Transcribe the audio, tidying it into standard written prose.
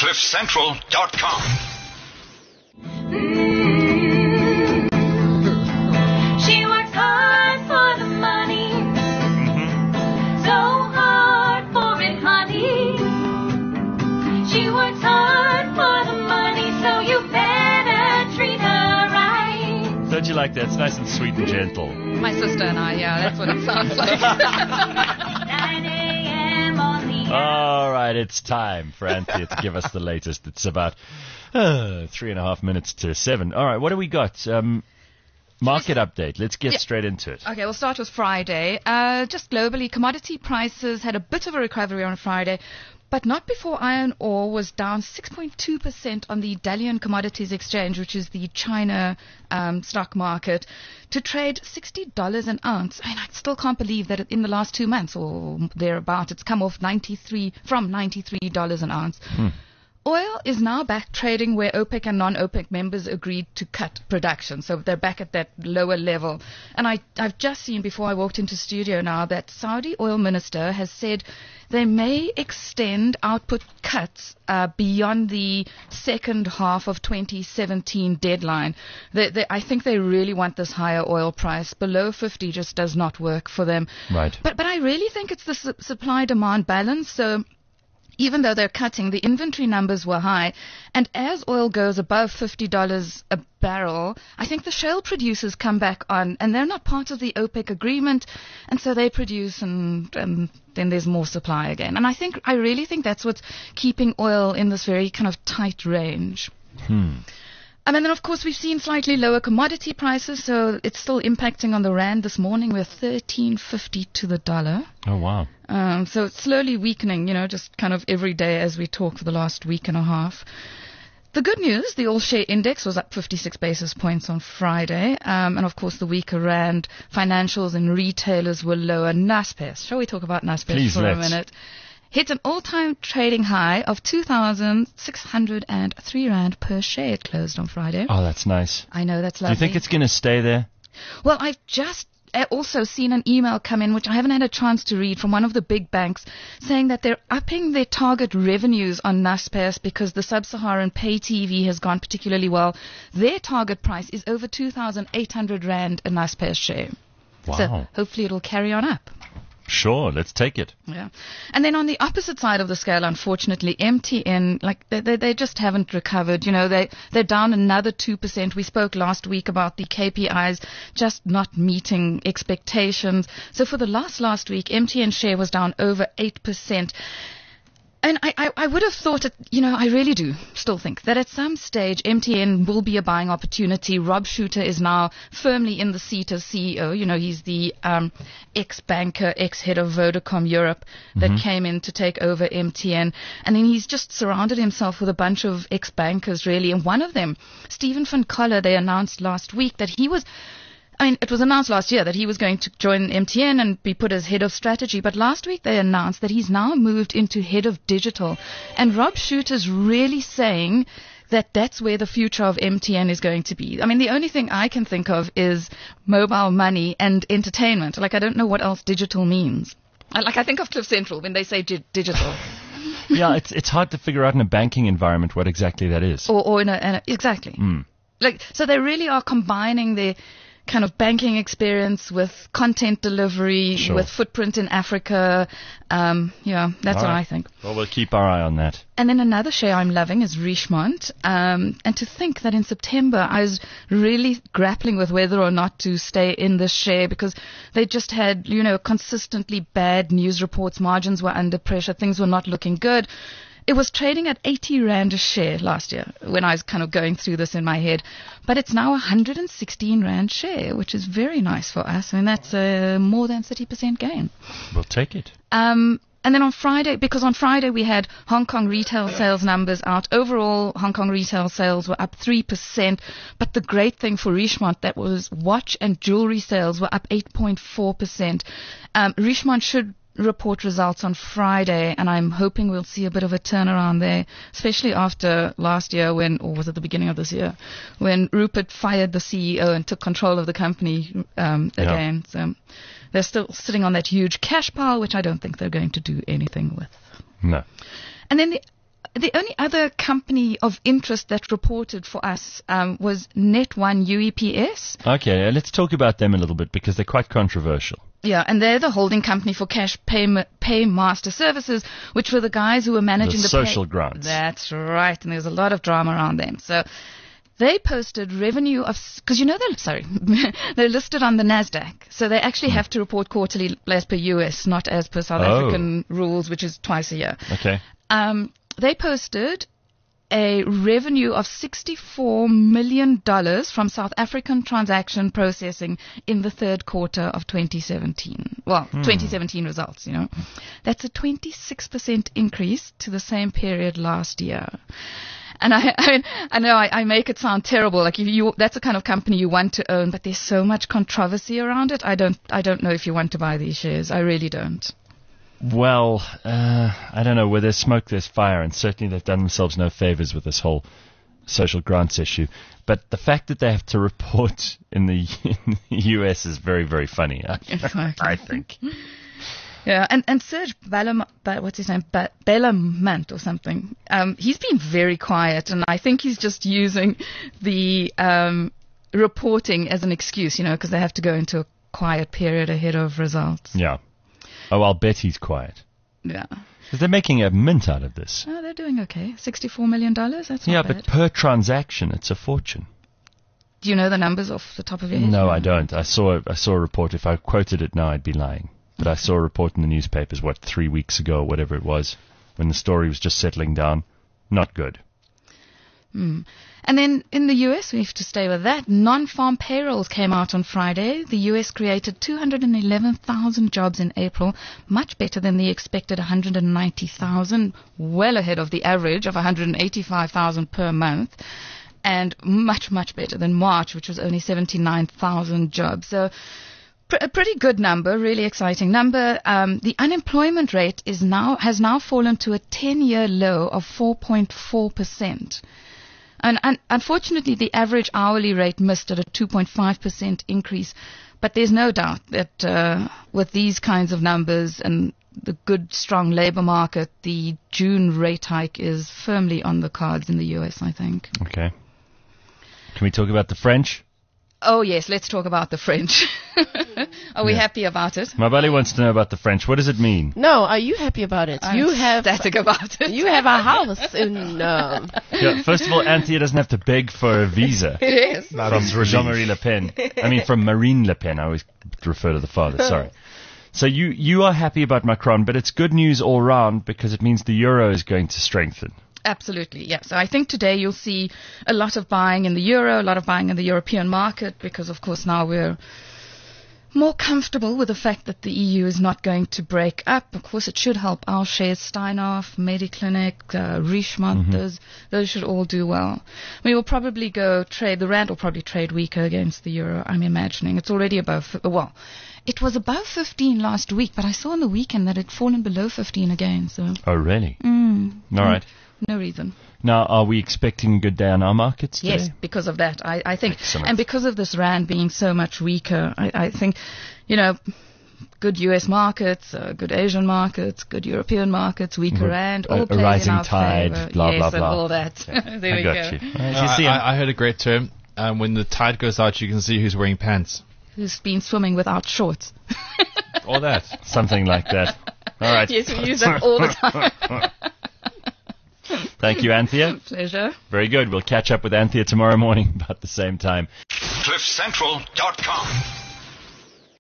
CliffCentral.com. She works hard for the money, so hard for it, honey. She works hard for the money, so you better treat her right. Don't you like that? It's nice and sweet and gentle. My sister and I, yeah, that's what it sounds like. 9 a.m. on the All right, it's time for Anthea to give us the latest. It's about 3.5 minutes to 7. All right, what do we got? Market update. Let's get straight into it. Okay, we'll start with Friday. Just globally, commodity prices had a bit of a recovery on Friday, but not before iron ore was down 6.2% on the Dalian Commodities Exchange, which is the China stock market, to trade $60 an ounce. I mean, I still can't believe that in the last 2 months or thereabout, it's come off from $93 an ounce. Oil is now back trading where OPEC and non-OPEC members agreed to cut production. So they're back at that lower level. And I've just seen before I walked into studio now that Saudi oil minister has said they may extend output cuts beyond the second half of 2017 deadline. I think they really want this higher oil price. Below 50 just does not work for them. Right. But I really think it's the supply-demand balance. So even though they're cutting, the inventory numbers were high. And as oil goes above $50 a barrel, I think the shale producers come back on, and they're not part of the OPEC agreement, and so they produce, and then there's more supply again. And I really think that's what's keeping oil in this very kind of tight range. And then, of course, we've seen slightly lower commodity prices, so it's still impacting on the rand this morning. We're $13.50 to the dollar. Oh, wow. So it's slowly weakening, just kind of every day as we talk for the last week and a half. The good news, the all-share index was up 56 basis points on Friday. And, of course, the weaker rand, financials and retailers were lower. Naspers, shall we talk about Naspers for a minute? Hit an all-time trading high of 2,603 Rand per share. It closed on Friday. Oh, that's nice. I know, that's lovely. Do you think it's going to stay there? Well, I've just also seen an email come in, which I haven't had a chance to read, from one of the big banks saying that they're upping their target revenues on Naspers because the sub-Saharan pay TV has gone particularly well. Their target price is over 2,800 Rand a Naspers share. Wow. So hopefully it'll carry on up. Sure, let's take it. Yeah. And then on the opposite side of the scale, unfortunately, MTN, they just haven't recovered. They're down another 2%. We spoke last week about the KPIs just not meeting expectations. So for the last week, MTN share was down over 8%. And I would have thought, I really do still think that at some stage MTN will be a buying opportunity. Rob Shuter is now firmly in the seat as CEO. He's the ex-banker, ex-head of Vodacom Europe that came in to take over MTN. And then he's just surrounded himself with a bunch of ex-bankers, really. And one of them, Stephen van Coller, they announced last week that he was... it was announced last year that he was going to join MTN and be put as head of strategy, but last week they announced that he's now moved into head of digital. And Rob Shuter's really saying that that's where the future of MTN is going to be. I mean, the only thing I can think of is mobile money and entertainment. I don't know what else digital means. I think of Cliff Central when they say digital. Yeah, it's hard to figure out in a banking environment what exactly that is. Or in a exactly. So they really are combining their kind of banking experience with content delivery, with footprint in Africa. That's what I think. Well, we'll keep our eye on that. And then another share I'm loving is Richemont. And to think that in September I was really grappling with whether or not to stay in this share because they just had, consistently bad news reports. Margins were under pressure. Things were not looking good. It was trading at 80 Rand a share last year when I was kind of going through this in my head. But it's now 116 Rand share, which is very nice for us. I mean, that's more than 30% gain. We'll take it. And then on Friday, because on Friday we had Hong Kong retail sales numbers out. Overall, Hong Kong retail sales were up 3%. But the great thing for Richemont, that was watch and jewelry sales were up 8.4%. Richemont should report results on Friday, and I'm hoping we'll see a bit of a turnaround there, especially after last year or was it the beginning of this year, when Rupert fired the CEO and took control of the company again. So they're still sitting on that huge cash pile, which I don't think they're going to do anything with. No. And then the only other company of interest that reported for us was Net1 UEPS. Okay, let's talk about them a little bit because they're quite controversial. Yeah, and they're the holding company for Cash Paymaster Services, which were the guys who were managing the social grants. That's right, and there's a lot of drama around them. So they posted revenue of, because they're listed on the NASDAQ, so they actually have to report quarterly as per US, not as per South African rules, which is twice a year. Okay. They posted a revenue of $64 million from South African transaction processing in the third quarter of 2017. Well, 2017 results, That's a 26% increase to the same period last year. And I know I make it sound terrible. Like that's the kind of company you want to own, but there's so much controversy around it. I don't know if you want to buy these shares. I really don't. Well, I don't know. Where there's smoke, there's fire, and certainly they've done themselves no favors with this whole social grants issue. But the fact that they have to report in the US is very, very funny. Exactly. I think. Yeah, and Serge what's his name? Bellamont or something. He's been very quiet, and I think he's just using the reporting as an excuse, because they have to go into a quiet period ahead of results. Yeah. Oh, I'll bet he's quiet. Yeah. Because they're making a mint out of this. Oh, they're doing okay. $64 million, that's not bad. But per transaction, it's a fortune. Do you know the numbers off the top of your head? No, I don't. I saw a report. If I quoted it now, I'd be lying. But I saw a report in the newspapers, 3 weeks ago, or whatever it was, when the story was just settling down. Not good. And then in the US, we have to stay with that. Non-farm payrolls came out on Friday. The US created 211,000 jobs in April, much better than the expected 190,000, well ahead of the average of 185,000 per month, and much, much better than March, which was only 79,000 jobs. So a pretty good number, really exciting number. The unemployment rate has now fallen to a 10-year low of 4.4%. And unfortunately, the average hourly rate missed at a 2.5% increase. But there's no doubt that with these kinds of numbers and the good, strong labor market, the June rate hike is firmly on the cards in the US, I think. Okay. Can we talk about the French? Oh, yes, let's talk about the French. Are we happy about it? Mabali wants to know about the French. What does it mean? No, are you happy about it? I'm ecstatic about it. You have a house in... Yeah, first of all, Anthea doesn't have to beg for a visa. It is. From Jean-Marie Le Pen. From Marine Le Pen. I always refer to the father, sorry. So you are happy about Macron, but it's good news all round because it means the euro is going to strengthen. Absolutely, yeah. So I think today you'll see a lot of buying in the euro, a lot of buying in the European market because, of course, now we're more comfortable with the fact that the EU is not going to break up. Of course, it should help our shares, Steinhoff, Mediclinic, Richemont, those should all do well. We will probably the rand will probably trade weaker against the euro, I'm imagining. It's already above, it was above 15 last week, but I saw on the weekend that it had fallen below 15 again. So. Oh, really? All right. No reason. Now, are we expecting a good day on our markets today? Yes, because of that. I think. Excellent. And because of this rand being so much weaker, I think, good US markets, good Asian markets, good European markets, weaker rand, all play rising in our tide, favor. blah, yes, blah, blah. and all that. There we go. You. I heard a great term. When the tide goes out, you can see who's wearing pants. Who's been swimming without shorts. All that. Something like that. All right. Yes, we use that all the time. Thank you, Anthea. Pleasure. Very good. We'll catch up with Anthea tomorrow morning about the same time. CliffCentral.com